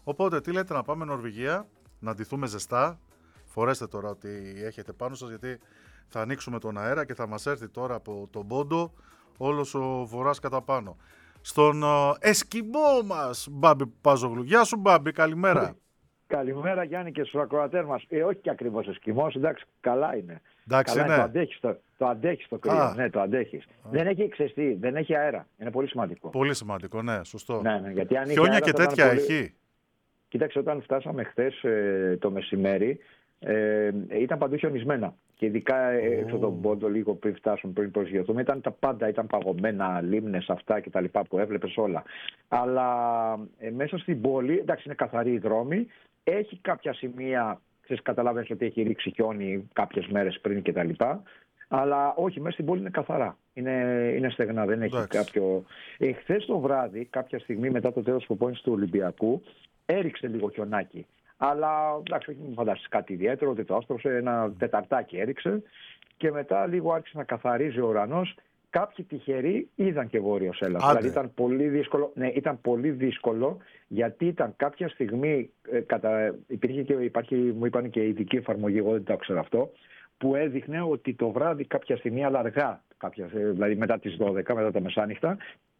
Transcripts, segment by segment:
Οπότε, τι λέτε, να πάμε Νορβηγία, να ντυθούμε ζεστά. Φορέστε τώρα ό,τι έχετε πάνω σας, γιατί θα ανοίξουμε τον αέρα και θα μας έρθει τώρα από τον Πόντο όλος ο βορράς κατά πάνω. Στον εσκιμό μας, Μπάμπη Πάζογλου. Γεια σου, Μπάμπη, καλημέρα. Καλημέρα, Γιάννη, και στους ακροατές μας. Όχι και ακριβώς εσκιμός, εντάξει, καλά είναι. Εντάξει, καλά ναι. Το αντέχεις το κρύο. Ναι, το αντέχεις. Δεν έχει ξεστή, δεν έχει αέρα. Είναι πολύ σημαντικό. Πολύ σημαντικό, ναι, σωστό. Ναι, γιατί αν χιόνια αέρα, και τέτοια πολύ... έχει. Κοίταξε, όταν φτάσαμε χθες το μεσημέρι, ήταν παντού χιονισμένα. Και ειδικά έξω τον Πόντο, λίγο πριν φτάσουν, πριν προσγειωθούμε, ήταν τα πάντα, ήταν παγωμένα, λίμνες, αυτά και τα λοιπά που έβλεπες όλα. Αλλά μέσα στην πόλη, εντάξει, είναι καθαροί οι δρόμοι. Έχει κάποια σημεία, καταλαβαίνεις ότι έχει ρίξει χιόνι κάποιες μέρες πριν κτλ. Αλλά όχι, μέσα στην πόλη είναι καθαρά. Είναι στεγνά, δεν έχει κάποιο. Χθες το βράδυ, κάποια στιγμή μετά το τέλος της προπόνησης του Ολυμπιακού, έριξε λίγο χιονάκι. Αλλά εντάξει, όχι μην φανταστείς κάτι ιδιαίτερο, ότι το άστρωσε, ένα τεταρτάκι έριξε. Και μετά λίγο άρχισε να καθαρίζει ο ουρανός. Κάποιοι τυχεροί είδαν και βόρειος έλας. Δηλαδή ήταν πολύ δύσκολο. Ναι, ήταν πολύ δύσκολο, γιατί ήταν κάποια στιγμή. Υπήρχε και μου είπαν και ειδική εφαρμογή, εγώ δεν το ξέρω αυτό, που έδειχνε ότι το βράδυ κάποια στιγμή, αλλά αργά, δηλαδή μετά τις 12, μετά τα μεσάνυχτα,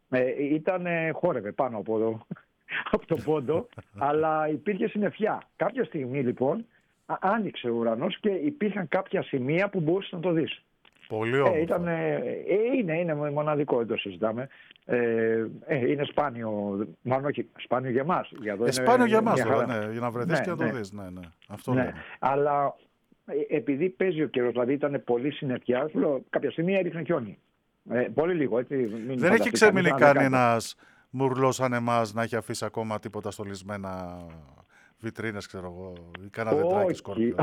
χόρευε πάνω από τον Πόντο, αλλά υπήρχε συννεφιά. Κάποια στιγμή λοιπόν άνοιξε ο ουρανός και υπήρχαν κάποια σημεία που μπορούσες να το δεις. Πολύ όμορφο. Είναι μοναδικό, δεν το συζητάμε. Είναι σπάνιο, μάλλον όχι, σπάνιο για εμάς. Σπάνιο για εμάς τώρα, ναι, για να βρεθείς και να το δεις. Ναι. Αυτό λέμε. Αλλά επειδή παίζει ο καιρός, δηλαδή ήταν πολύ συννεφιά, κάποια στιγμή έριχνε χιόνι. Πολύ λίγο, έτσι. Δεν έχει ξέμεινει κανένας μουρλός σαν εμάς να έχει αφήσει ακόμα τίποτα στολισμένα βιτρίνες, ξέρω εγώ, ή κάνα δεντράκι σκόρπιο.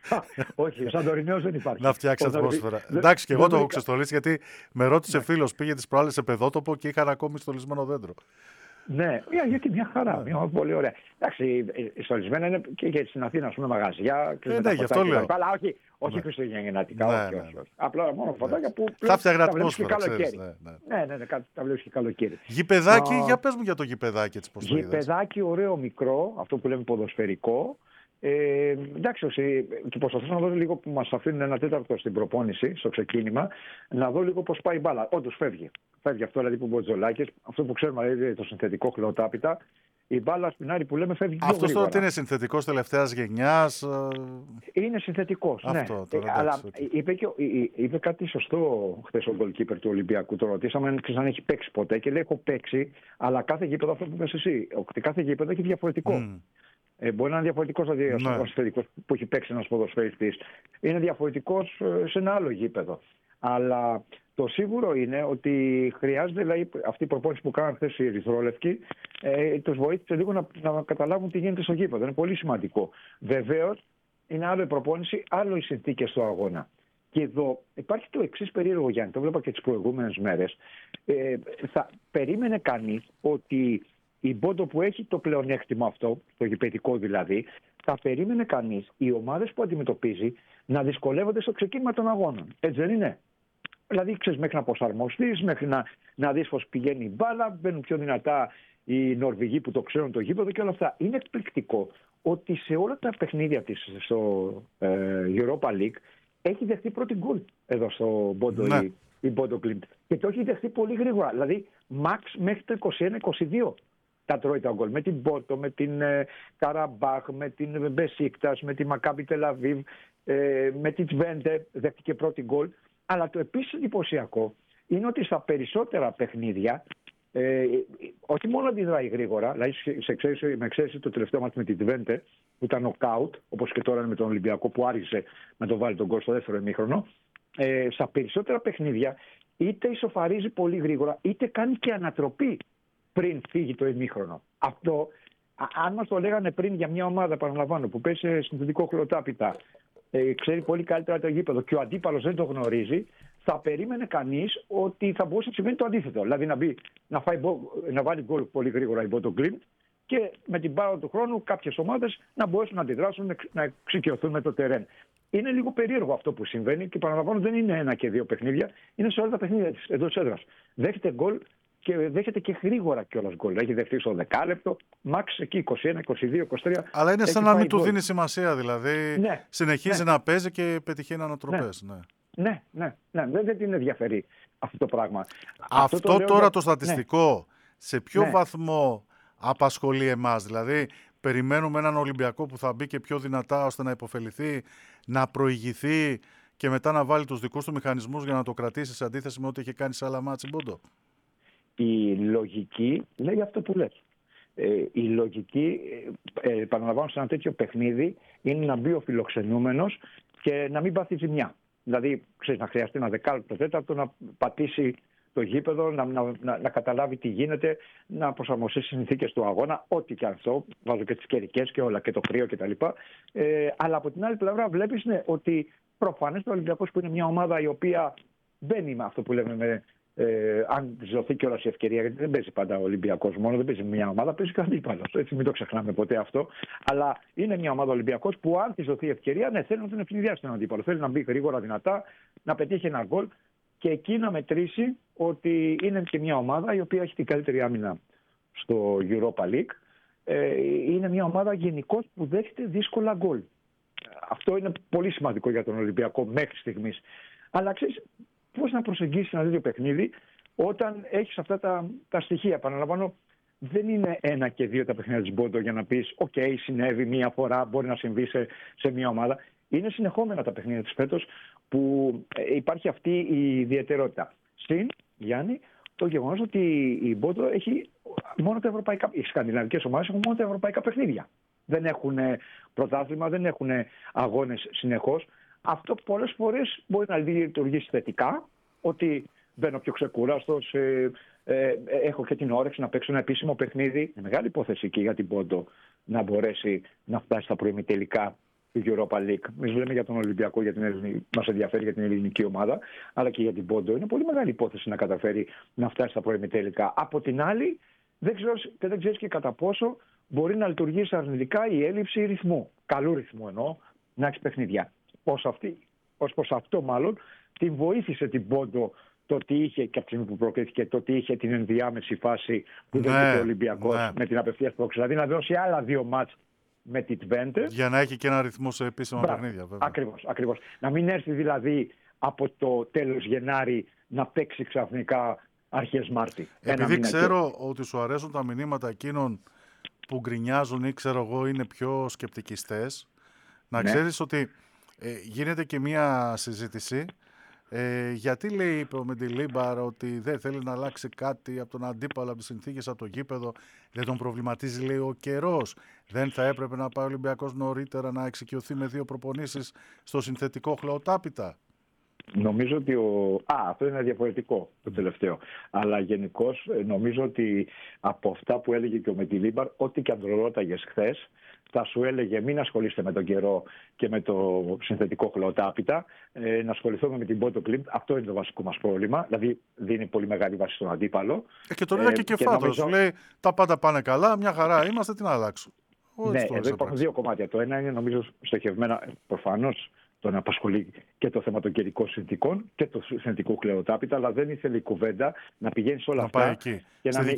Όχι, σαν τωρινός δεν υπάρχει. Να φτιάξει ατμόσφαιρα. Εντάξει, και εγώ το έχω ξεστολίσει, γιατί με ρώτησε φίλος, πήγε τις προάλλες σε παιδότοπο και είχαν ακόμη στολισμένο δέντρο. Ναι, γιατί μια χαρά, μια πολύ ωραία. Εντάξει, στολισμένα είναι και στην Αθήνα, ας πούμε, μαγαζιά. Ναι, γι' αυτό λέω. Αλλά όχι χριστουγεννιάτικα, όχι. Απλά μόνο φωτάκια που θα φτιάχνει ατμόσφαιρα, ξέρεις. Ναι, τα βλέπεις και καλοκαίρι. Γηπεδάκι, για πες μου για το γηπεδάκι, έτσι πώς το είδες. Γηπεδάκι ωραίο μικρό, αυτό που λέμε ποδοσφαιρικό. Εντάξει, και προσπαθώ να δω λίγο που μας αφήνουν ένα τέταρτο στην προπόνηση, στο ξεκίνημα, να δω λίγο πώς πάει η μπάλα. Όντως φεύγει. Φεύγει αυτό δηλαδή που Μποτζολάκης, αυτό που ξέρουμε, δηλαδή το συνθετικό χλωτάπιτα. Η μπάλα σπινάρι που λέμε φεύγει πιο γρήγορα. Αυτό είναι συνθετικός τελευταίας γενιάς. Είναι συνθετικός, ναι. Αλλά είπε κάτι σωστό χθες ο γκολκίπερ του Ολυμπιακού. Το ρωτήσαμε αν έχει παίξει ποτέ και λέει: έχω παίξει, αλλά κάθε γήπεδο, αυτό που είπες εσύ, κάθε γήπεδο έχει διαφορετικό. Μπορεί να είναι διαφορετικός ο συνθετικός που έχει παίξει ένας ποδοσφαιριστής. Είναι διαφορετικός σε ένα άλλο γήπεδο. Αλλά το σίγουρο είναι ότι χρειάζεται, δηλαδή, αυτή η προπόνηση που κάναν χθες οι ερυθρόλευκοι, τους βοήθησε λίγο να καταλάβουν τι γίνεται στο γήπεδο. Είναι πολύ σημαντικό. Βεβαίως, είναι άλλο η προπόνηση, άλλο οι συνθήκες του αγώνα. Και εδώ υπάρχει το εξής περίεργο, Γιάννη, το βλέπα και τις προηγούμενες μέρες. Θα περίμενε κανείς ότι η Πόντο που έχει το πλεονέκτημα αυτό, το γηπεδικό δηλαδή, θα περίμενε κανείς οι ομάδες που αντιμετωπίζει να δυσκολεύονται στο ξεκίνημα των αγώνων. Έτσι δεν είναι? Δηλαδή, ξέρεις, μέχρι να προσαρμοστείς, μέχρι να δεις πώς πηγαίνει η μπάλα, μπαίνουν πιο δυνατά οι Νορβηγοί που το ξέρουν το γήπεδο και όλα αυτά. Είναι εκπληκτικό ότι σε όλα τα παιχνίδια της στο Europa League έχει δεχτεί πρώτη γκολ εδώ στο Πόντο η Πόντο Κλίντ. Και το έχει δεχτεί πολύ γρήγορα. Δηλαδή, max μέχρι το 21-22. Τα τρώει τα γκολ με την Πόρτο, με την Καραμπάχ, με την Μπεσίκτας, με τη Μακάμπι Τελαβίβ, με την Τβέντε, δέχτηκε πρώτη γκολ. Αλλά το επίσης εντυπωσιακό είναι ότι στα περισσότερα παιχνίδια, όχι μόνο αντιδράει γρήγορα, δηλαδή με εξαίρεση το τελευταίο μάτι με την Τβέντε, που ήταν νοκάουτ, όπως και τώρα με τον Ολυμπιακό που άρχισε να το βάλει τον γκολ στο δεύτερο ημίχρονο, στα περισσότερα παιχνίδια είτε ισοφαρίζει πολύ γρήγορα, είτε κάνει και ανατροπή πριν φύγει το ημίχρονο. Αυτό, αν μας το λέγανε πριν για μια ομάδα, παραλαμβάνω, που παίζει σε συνθετικό χλωτάπιτα, ξέρει πολύ καλύτερα το γήπεδο και ο αντίπαλος δεν το γνωρίζει, θα περίμενε κανείς ότι θα μπορούσε να συμβαίνει το αντίθετο. Δηλαδή να βάλει γκολ πολύ γρήγορα η Πόντο Κλίντ και με την πάρα του χρόνου κάποιες ομάδες να μπορέσουν να αντιδράσουν, να εξοικειωθούν με το τερέν. Είναι λίγο περίεργο αυτό που συμβαίνει και παραλαμβάνω δεν είναι ένα και δύο παιχνίδια, είναι σε όλα τα παιχνίδια της εντός έδρας. Δέχεται γκολ και δέχεται και γρήγορα κιόλας γκολ. Έχει δεχτεί στο δεκάλεπτο, μάξ εκεί 21, 22, 23. Αλλά είναι σαν να μην του δίνει σημασία, δηλαδή συνεχίζει να παίζει και πετυχαίνει ανατροπές. Ναι, δεν την ενδιαφέρει αυτό το πράγμα. Αυτό τώρα το στατιστικό, σε ποιο βαθμό απασχολεί εμάς? Δηλαδή, περιμένουμε έναν Ολυμπιακό που θα μπει και πιο δυνατά ώστε να υποφεληθεί, να προηγηθεί και μετά να βάλει τους δικούς του μηχανισμούς για να το κρατήσει σε αντίθεση με ό,τι είχε κάνει σε άλλα μάτς Μπόντο? Η λογική λέει αυτό που λες. Η λογική, επαναλαμβάνω, σε ένα τέτοιο παιχνίδι είναι να μπει ο φιλοξενούμενος και να μην πάθει ζημιά. Δηλαδή, ξέρεις, να χρειαστεί ένα δεκάλεπτο, τέταρτο να πατήσει το γήπεδο, να καταλάβει τι γίνεται, να προσαρμοστεί στις συνθήκες του αγώνα, ό,τι και αυτό. Βάζω και τις καιρικές και όλα, και το κρύο κτλ. Αλλά από την άλλη πλευρά βλέπεις ότι προφανές ο Ολυμπιακός, που είναι μια ομάδα η οποία μπαίνει με αυτό που λέμε, αν της δοθεί κιόλας η ευκαιρία, γιατί δεν παίζει πάντα ο Ολυμπιακός μόνο, δεν παίζει μια ομάδα, παίζει και ο αντίπαλος. Έτσι, μην το ξεχνάμε ποτέ αυτό. Αλλά είναι μια ομάδα Ολυμπιακός που, αν της δοθεί η ευκαιρία, θέλει να τον ευνηδιάσει τον αντίπαλο. Θέλει να μπει γρήγορα, δυνατά, να πετύχει ένα γκολ και εκεί να μετρήσει ότι είναι και μια ομάδα η οποία έχει την καλύτερη άμυνα στο Europa League. Είναι μια ομάδα γενικώς που δέχεται δύσκολα γκολ. Αυτό είναι πολύ σημαντικό για τον Ολυμπιακό μέχρι στιγμής. Αλλά ξέρεις, πώς να προσεγγίσεις ένα τέτοιο παιχνίδι όταν έχεις αυτά τα στοιχεία? Επαναλαμβάνω, δεν είναι 1 και 2 τα παιχνίδια της Μπόντο για να πεις «ΟΚ, συνέβη μία φορά, μπορεί να συμβεί σε μία ομάδα». Είναι συνεχόμενα τα παιχνίδια της φέτος που υπάρχει αυτή η ιδιαιτερότητα. Συν, Γιάννη, το γεγονός ότι η Μπόντο έχει μόνο τα ευρωπαϊκά, οι σκανδιναβικές ομάδες έχουν μόνο τα ευρωπαϊκά παιχνίδια. Δεν έχουν πρωτάθλημα, δεν έχουν αγώνες συνεχώς. Αυτό πολλές φορές μπορεί να λειτουργήσει θετικά, ότι μπαίνω πιο ξεκούραστος, έχω και την όρεξη να παίξω ένα επίσημο παιχνίδι. Είναι μεγάλη υπόθεση και για την Πόντο να μπορέσει να φτάσει στα προημιτελικά του Europa League. Εμείς λέμε για τον Ολυμπιακό, μας ενδιαφέρει για την ελληνική ομάδα, αλλά και για την Πόντο είναι πολύ μεγάλη υπόθεση να καταφέρει να φτάσει στα προημιτελικά. Από την άλλη, δεν ξέρεις και κατά πόσο μπορεί να λειτουργήσει αρνητικά η έλλειψη ρυθμού. Καλού ρυθμού εννοώ, να έχει παιχνίδια. Ως προς αυτό μάλλον την βοήθησε την Πόντο το ότι είχε, και από τη στιγμή που προκρίθηκε, το ότι είχε την ενδιάμεση φάση που δεν είχε ο Ολυμπιακός με την απευθείας πρόκληση. Δηλαδή να δώσει άλλα 2 μάτς με την Twente. Για να έχει και ένα ρυθμό σε επίσημα παιχνίδια. Ακριβώς. Να μην έρθει δηλαδή από το τέλος Γενάρη να παίξει ξαφνικά αρχές Μάρτη. Επειδή ξέρω ότι σου αρέσουν τα μηνύματα εκείνων που γκρινιάζουν ή ξέρω εγώ είναι πιο σκεπτικιστές, να ξέρεις ότι γίνεται και μία συζήτηση. Γιατί λέει ο Μεντιλίμπαρ ότι δεν θέλει να αλλάξει κάτι από τον αντίπαλο, από τις συνθήκες, από το γήπεδο? Δεν τον προβληματίζει, λέει, ο καιρός? Δεν θα έπρεπε να πάει ο Ολυμπιακός νωρίτερα να εξοικειωθεί με 2 προπονήσεις στο συνθετικό χλωοτάπητα? Νομίζω ότι αυτό είναι διαφορετικό το τελευταίο. Αλλά γενικώς νομίζω ότι από αυτά που έλεγε και ο Μεντιλίμπαρ, ό,τι και αν ρώταγες χθες, θα σου έλεγε μην ασχολείστε με τον καιρό και με το συνθετικό χλωοτάπητα, να ασχοληθούμε με την Πόντο Κλιμπ. Αυτό είναι το βασικό μας πρόβλημα. Δηλαδή δίνει πολύ μεγάλη βάση στον αντίπαλο. Και το λέει και φάτος. Σου λέει τα πάντα πάνε καλά, μια χαρά είμαστε, τι να αλλάξω? Ναι, εδώ υπάρχουν 2 κομμάτια. Το ένα είναι νομίζω στοχευμένα προφανώς τον απασχολεί και το θέμα των καιρικών συνθήκων και του συνθετικού χλωοτάπητα, αλλά δεν ήθελε η κουβέντα να πηγαίνει σε όλα αυτά και να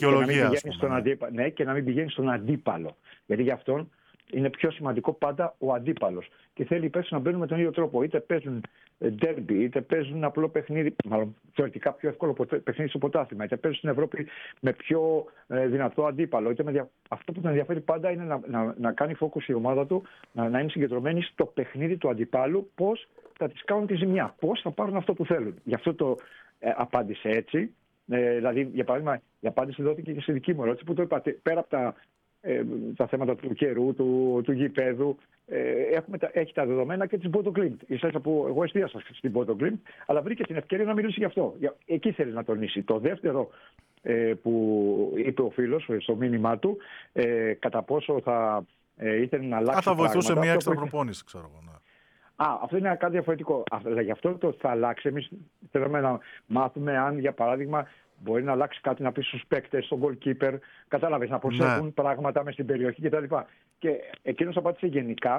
μην πηγαίνει στον αντίπαλο. Γιατί γι' αυτόν είναι πιο σημαντικό πάντα ο αντίπαλος. Και θέλει οι παίκτες να μπαίνουν με τον ίδιο τρόπο. Είτε παίζουν ντέρμπι, είτε παίζουν απλό παιχνίδι, μάλλον θεωρητικά πιο εύκολο παιχνίδι στο πρωτάθλημα, είτε παίζουν στην Ευρώπη με πιο δυνατό αντίπαλο. Αυτό που τον ενδιαφέρει πάντα είναι να κάνει focus η ομάδα του, να είναι συγκεντρωμένη στο παιχνίδι του αντιπάλου, πώς θα τις κάνουν τη ζημιά, πώς θα πάρουν αυτό που θέλουν. Γι' αυτό το απάντησε έτσι. Δηλαδή, για παράδειγμα, η απάντηση δόθηκε και στη δική μου ερώτηση που το είπατε. Πέρα από τα θέματα του καιρού, του γηπέδου, έχει τα δεδομένα και της Bodo Glimt. Ίσα που εγώ εστίασα στην Bodo Glimt, αλλά βρήκε την ευκαιρία να μιλήσει γι' αυτό. Εκεί θέλει να τονίσει. Το δεύτερο που είπε ο φίλος στο μήνυμά του, κατά πόσο θα ήθελε να αλλάξει. Θα βοηθούσε μια έξτρα προπόνηση, ξέρω εγώ. Ναι. Αυτό είναι κάτι διαφορετικό. Αλλά γι' αυτό το θα αλλάξει. Εμείς θέλουμε να μάθουμε αν, για παράδειγμα, μπορεί να αλλάξει κάτι, να πει στους παίκτες, στον goalkeeper, κατάλαβες, να προσέχουν πράγματα μες στην περιοχή κτλ. Και εκείνος απάντησε γενικά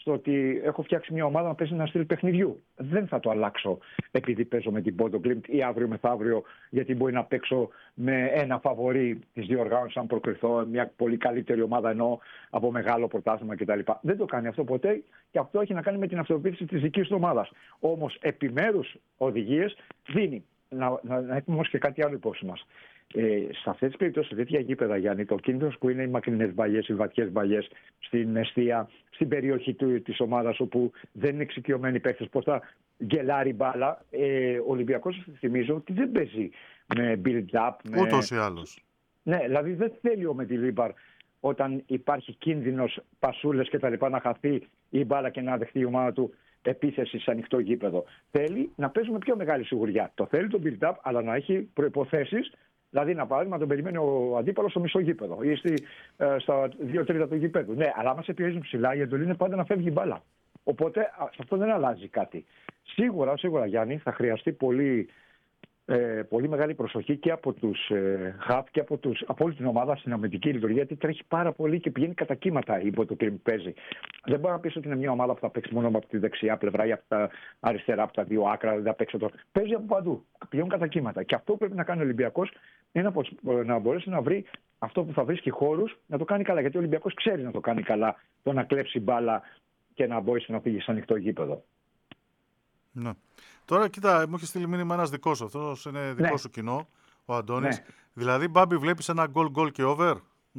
στο ότι έχω φτιάξει μια ομάδα να παίζει ένα στυλ παιχνιδιού. Δεν θα το αλλάξω επειδή παίζω με την Bodo Glimt ή αύριο μεθαύριο, γιατί μπορεί να παίξω με ένα φαβορί τη διοργάνωση, αν προκριθώ, μια πολύ καλύτερη ομάδα ενώ από μεγάλο πρωτάθλημα κτλ. Δεν το κάνει αυτό ποτέ και αυτό έχει να κάνει με την αυτοποίηση τη δική του ομάδα. Όμως επιμέρους οδηγίες δίνει. Να έχουμε όμως και κάτι άλλο υπόψη μας. Σε αυτές τις περιπτώσεις, σε τέτοια γήπεδα, Γιάννη, το κίνδυνος που είναι οι μακρινές μπαλιές, οι βαθιές μπαλιές στην εστία, στην περιοχή της ομάδας όπου δεν είναι εξοικειωμένοι παίκτες, πώς θα γκελάρει μπάλα. Ο Ολυμπιακός, θυμίζω, ότι δεν παίζει με build-up. Ούτως ή άλλως. Ναι, δηλαδή δεν θέλει ο Μεντιλίμπαρ όταν υπάρχει κίνδυνος πασούλες και τα λοιπά να χαθεί η μπάλα και να δεχτεί η ομάδα του επίθεση σε ανοιχτό γήπεδο. Θέλει να παίζουμε πιο μεγάλη σιγουριά. Το θέλει το build-up, αλλά να έχει προϋποθέσεις. Δηλαδή, να παράδειγμα, τον περιμένει ο αντίπαλος στο μισό γήπεδο ή στα 2/3 του γήπεδου. Ναι, αλλά άμα σε πιέζουν ψηλά, η εντολή είναι πάντα να φεύγει η μπάλα. Οπότε σε αυτό δεν αλλάζει κάτι. Σίγουρα, Γιάννη, θα χρειαστεί πολύ μεγάλη προσοχή και από τους χαφ και από όλη την ομάδα στην αμυντική λειτουργία, γιατί τρέχει πάρα πολύ και πηγαίνει κατά κύματα η Bodo Glimt παίζει. Δεν μπορεί να πει ότι είναι μια ομάδα που θα παίξει μόνο από τη δεξιά πλευρά ή από τα αριστερά, από τα δύο άκρα, δεν θα παίξει το. Παίζει από παντού. Πηγαίνουν κατά κύματα. Και αυτό που πρέπει να κάνει ο Ολυμπιακός είναι να μπορέσει να βρει αυτό που θα βρίσκει χώρους να το κάνει καλά. Γιατί ο Ολυμπιακός ξέρει να το κάνει καλά, το να κλέψει μπάλα και να μπορέσει να φύγει σε ανοιχτό γήπεδο. Ναι. Τώρα, κοίτα, μου έχει στείλει μήνυμα ένας δικός σου. Αυτός είναι δικό σου κοινό, ο Αντώνης. Ναι. Δηλαδή, Μπάμπη, βλέπεις ένα γκολ και over.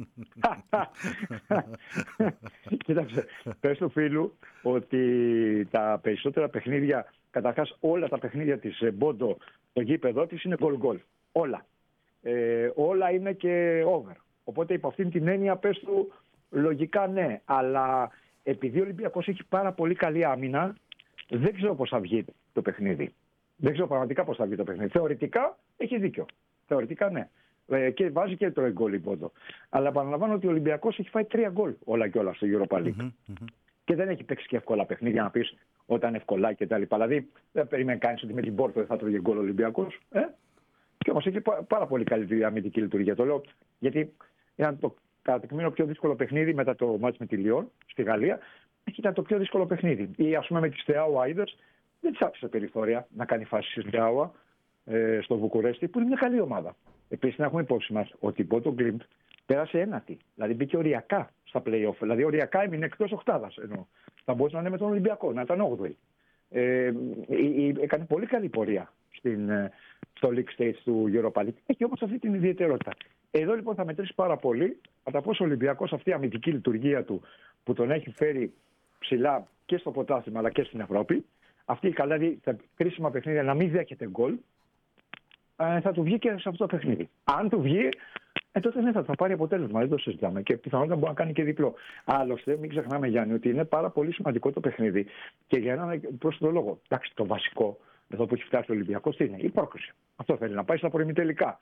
Κοίταξε, πες του φίλου ότι τα περισσότερα παιχνίδια, καταρχάς όλα τα παιχνίδια της Bodo, το γήπεδο της είναι γκολ. Όλα. Όλα είναι και over. Οπότε υπό αυτήν την έννοια πες του λογικά ναι. Αλλά επειδή ο Ολυμπιακός έχει πάρα πολύ καλή άμυνα, δεν ξέρω πώς θα βγει το παιχνίδι. Δεν ξέρω πραγματικά πώς θα βγει το παιχνίδι. Θεωρητικά έχει δίκιο. Θεωρητικά ναι. Και βάζει και το γκολ η Bodo. Αλλά επαναλαμβάνω ότι ο Ολυμπιακός έχει φάει 3 γκολ όλα και όλα στο Europa League. Και δεν έχει παίξει και εύκολα παιχνίδια να πεις όταν ευκολά και τα λοιπά. Δηλαδή δεν περιμένει κανείς ότι με την Πόρτο δεν θα τρώγε γκολ ο Ολυμπιακός. Και όμως έχει πάρα πολύ καλή αμυντική λειτουργία. Το λέω γιατί ήταν το κατ' πιο δύσκολο παιχνίδι μετά το μάτς με τη Λιόν στη Γαλλία. Ήταν το πιο δύσκολο παιχνίδι. Ή ας πούμε με τη Στεάουα Άιδερς δεν της άφησε περιθώρια να κάνει φάση στη Στεάουα στο Βουκουρέστι, που είναι μια καλή ομάδα. Επίσης να έχουμε υπόψη μας ότι η Bodo Glimt πέρασε ένατη. Δηλαδή μπήκε οριακά στα play-off. Δηλαδή οριακά έμεινε εκτός οκτάδας. Ενώ θα μπορούσε να είναι με τον Ολυμπιακό, να ήταν 8η. Έκανε πολύ καλή πορεία στο League Stage του Europa League. Έχει όμως αυτή την ιδιαιτερότητα. Εδώ λοιπόν θα μετρήσει πάρα πολύ κατά πόσο ο Ολυμπιακός αυτή η αμυντική λειτουργία του που τον έχει φέρει ψηλά και στο πρωτάθλημα αλλά και στην Ευρώπη, αυτή δηλαδή τα κρίσιμα παιχνίδια να μην δέχεται γκολ, θα του βγει και σε αυτό το παιχνίδι. Αν του βγει, τότε ναι, θα πάρει αποτέλεσμα, δεν το συζητάμε. Και πιθανότατα μπορεί να κάνει και διπλό. Άλλωστε, μην ξεχνάμε, Γιάννη, ότι είναι πάρα πολύ σημαντικό το παιχνίδι και για έναν πρόσθετο λόγο. Εντάξει, το βασικό, εδώ που έχει φτάσει ο Ολυμπιακός, τι είναι, η πρόκριση. Αυτό θέλει, να πάει στα προημιτελικά.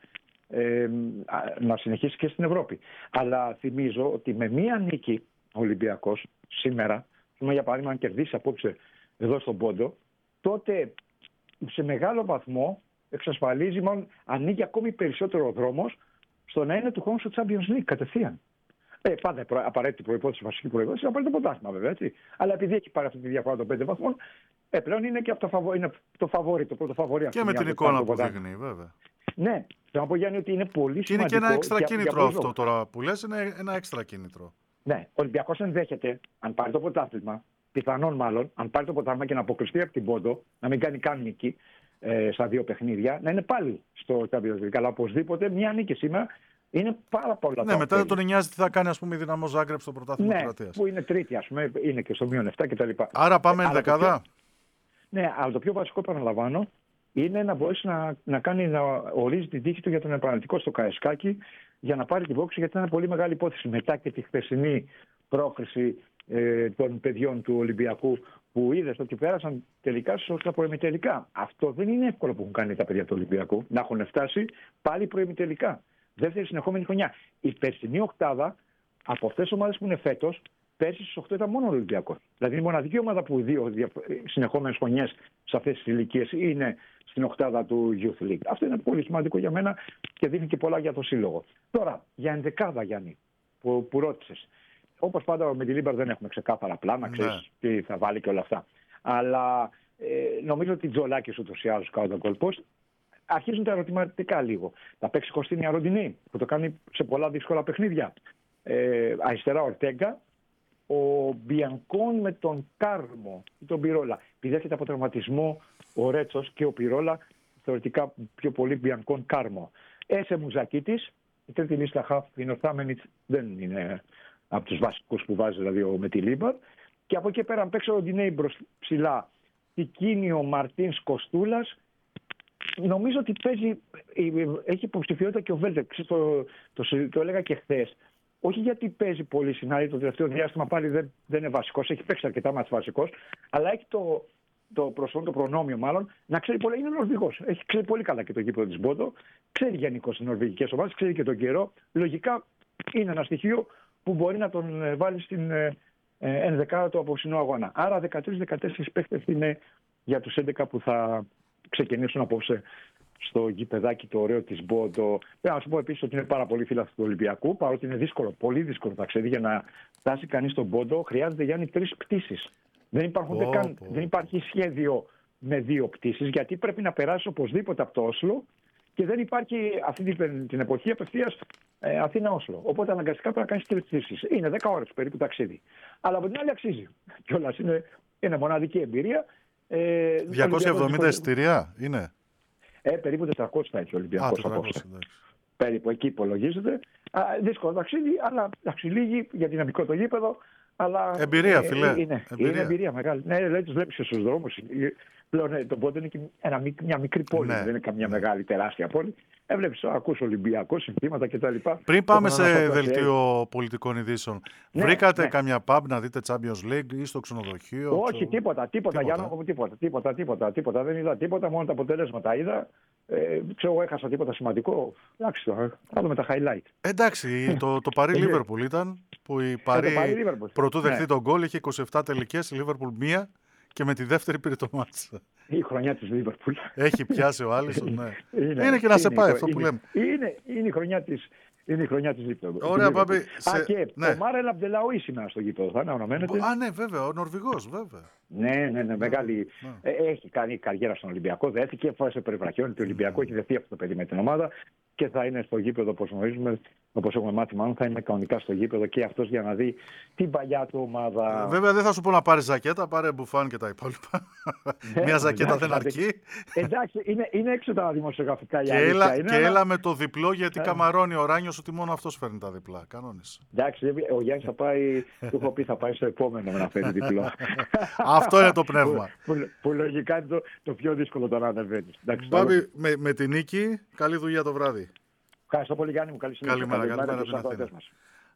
Να συνεχίσει και στην Ευρώπη. Αλλά θυμίζω ότι με μία νίκη ο Ολυμπιακός σήμερα, για παράδειγμα, αν κερδίσει απόψε εδώ στον Πόντο, τότε σε μεγάλο βαθμό εξασφαλίζει, μάλλον ανοίγει ακόμη περισσότερο ο δρόμος στο να είναι του χρόνου στο Champions League κατευθείαν. Πάντα απαραίτητη προϋπόθεση, βασική προϋπόθεση, να πάρει το πρωτάθλημα βέβαια, έτσι. Αλλά επειδή έχει πάρει αυτή τη διαφορά των 5 βαθμών, πλέον είναι και το φαβόρι, το πρώτο φαβόρι. Και με την εικόνα που δείχνει, βέβαια. Ναι, θέλω να πω, Γιάννη, ότι είναι πολύ σημαντικό. Και είναι και ένα έξτρα κίνητρο αυτό τώρα που λες, είναι ένα έξτρα κίνητρο. Ναι, ο Ολυμπιακός ενδέχεται, αν πάρει το πρωτάθλημα, πιθανόν μάλλον, αν πάρει το πρωτάθλημα και να αποκλειστεί από την Bodo, να μην κάνει καν νίκη στα 2 παιχνίδια, να είναι πάλι στο Champions League. Αλλά οπωσδήποτε μια νίκη σήμερα είναι πάρα πολλά. Ναι, μετά δεν τον νοιάζει τι θα κάνει, ας πούμε, η Δυναμό Ζάγκρεπ στο πρωτάθλημα της Κροατίας. Που είναι τρίτη, ας πούμε, είναι και στο -7 κτλ. Άρα πάμε ενδεκάδα. Ναι, αλλά το πιο βασικό, επαναλαμβάνω, είναι να μπορέσει να ορίζει την τύχη του για τον επαναληπτικό στο Καραϊσκάκι για να πάρει την πρόκληση, γιατί ήταν πολύ μεγάλη υπόθεση μετά και τη χθεσινή πρόκριση των παιδιών του Ολυμπιακού που είδες ότι πέρασαν τελικά στα προημιτελικά. Αυτό δεν είναι εύκολο που έχουν κάνει τα παιδιά του Ολυμπιακού, να έχουν φτάσει πάλι προημιτελικά. Δεύτερη συνεχόμενη χρονιά. Η περσινή οκτάδα από αυτές τις ομάδες που είναι φέτος, πέρσι στις 8 ήταν μόνο ο Ολυμπιακός. Δηλαδή η μοναδική ομάδα που 2 συνεχόμενες χρονιές σε αυτές τις ηλικίες είναι στην οκτάδα του Youth League. Αυτό είναι πολύ σημαντικό για μένα και δείχνει και πολλά για το σύλλογο. Τώρα, για ενδεκάδα, Γιάννη, που ρώτησες. όπως πάντα με τη Λίμπαρ δεν έχουμε ξεκάθαρα πλάνα, ξέρεις τι θα βάλει και όλα αυτά. Αλλά νομίζω ότι Τζολάκης ούτως ή άλλως κάνει τον κόλπος. Αρχίζουν τα ερωτηματικά λίγο. Θα παίξει Κωστίνια Ροντινή, που το κάνει σε πολλά δύσκολα παιχνίδια. Αριστερά Ορτέγκα. Ο Μπιανκόν με τον Κάρμο ή τον Πιρόλα. Επειδή έρχεται από τραυματισμό ο Ρέτσος και ο Πιρόλα, θεωρητικά πιο πολύ Μπιανκόν Κάρμο. Έσε Μουζακίτης, η τρίτη λίστα χαφ είναι ο Θάμενιτς, δεν είναι από τους βασικούς που βάζει δηλαδή με τη Λίμπαρ. Και από εκεί πέρα, αν παίξει ο Ροντινέι ψηλά, Τικίνιο, Μαρτίνς, Κοστούλας, νομίζω ότι έχει υποψηφιότητα και ο Βέλτερ. Το έλεγα και χθες. Όχι γιατί παίζει πολύ συνάδει το τελευταίο διάστημα, πάλι δεν είναι βασικός, έχει παίξει αρκετά μάτς βασικός, αλλά έχει το προνόμιο μάλλον να ξέρει πολύ. Είναι Νορβηγός. Ξέρει πολύ καλά και το γήπεδο της Μπόντο, ξέρει γενικώς τις νορβηγικές ομάδες, ξέρει και τον καιρό. Λογικά είναι ένα στοιχείο που μπορεί να τον βάλει στην ενδεκάδα του απόψινού αγώνα. Άρα 13-14 παίχτες είναι για τους 11 που θα ξεκινήσουν απόψε στο γηπεδάκι το ωραίο της Μπόντο. Να σου πω επίσης ότι είναι πάρα πολύ φίλαθλοι του Ολυμπιακού, παρότι είναι δύσκολο, πολύ δύσκολο ταξίδι για να φτάσει κανείς στον Μπόντο. Χρειάζεται, Γιάννη, 3 πτήσεις. Δεν υπάρχει σχέδιο με 2 πτήσεις, γιατί πρέπει να περάσει οπωσδήποτε από το Όσλο και δεν υπάρχει αυτή την εποχή απευθείας Αθήνα-Όσλο. Οπότε αναγκαστικά πρέπει να κάνεις 3 πτήσεις. Είναι 10 ώρες περίπου ταξίδι. Αλλά από την άλλη αξίζει. Κιόλας είναι μοναδική εμπειρία. 270 εισιτήρια είναι. Περίπου 400 θα έχει ο Ολυμπιακός απόψε. Περίπου εκεί υπολογίζεται. Δύσκολο ταξίδι, αλλά λίγοι γιατί είναι μικρό το γήπεδο. Αλλά εμπειρία, φιλέ. Είναι εμπειρία μεγάλη. Ναι, τους βλέπεις στους δρόμους. Πλέον το Μπόντο είναι και μια μικρή πόλη, δεν είναι καμιά μεγάλη τεράστια πόλη. Έβλεπες, ακούς Ολυμπιακό, συνθήματα κτλ. Πριν πάμε σε δελτίο πολιτικών ειδήσεων, βρήκατε καμιά pub να δείτε Champions League ή στο ξενοδοχείο? Όχι, τίποτα. Γιάννα μου, τίποτα. Δεν είδα τίποτα, μόνο τα αποτελέσματα είδα. Ξέρω, έχασα τίποτα σημαντικό. Εντάξει, θα δούμε τα highlight. Εντάξει, το Παρί Λίβερπουλ ήταν που η Παρί πρωτού δεχτεί τον γκολ, είχε 27 τελικές, η Λίβερπουλ 1 και με τη δεύτερη πήρε το μάτς. Η χρονιά της Λίβερπουλ. Έχει πιάσει ο Άλισον, ναι. Είναι και να σε πάει αυτό που λέμε. Είναι η χρονιά της. Είναι η χρονιά της Λίβερπουλ. Ωραία, πάμε. Και ο Μάρελ Αμπτελαούι σήμερα στο γήπεδο θα αναμένεται. Ναι, βέβαια, ο Νορβηγός, βέβαια. Ναι, μεγάλη. Έχει κάνει καριέρα στον Ολυμπιακό, δέθηκε, φάσε περιβραχιόνι του Ολυμπιακού, έχει δεθεί αυτό το παιδί με την ομάδα και θα είναι στο γήπεδο, όπως γνωρίζουμε, όπως έχουμε μάθει, μάλλον θα είναι κανονικά στο γήπεδο και αυτός για να δει την παλιά του ομάδα. Βέβαια, δεν θα σου πω να πάρει ζακέτα, πάρε μπουφάν και τα υπόλοιπα. Μια ζακέτα δεν αρκεί. Εντάξει, είναι έξω τα δημοσιογραφικά η και έλα με το διπλό, γιατί καμαρώνει ο Ράνιος ότι μόνο αυτός φέρνει τα διπλά. Κανόνισε. Εντάξει, ο Γιάννης θα πάει, του έχω πει, θα πάει στο επόμενο να φέρει διπλό. Αυτό είναι το πνεύμα. Που λογικά είναι το πιο δύσκολο το να ανεβαίνει. Πάμε με την νίκη. Καλή δουλειά το βράδυ. Ευχαριστώ πολύ, Γιάννη μου. Καλή συνέχεια. Καλημέρα.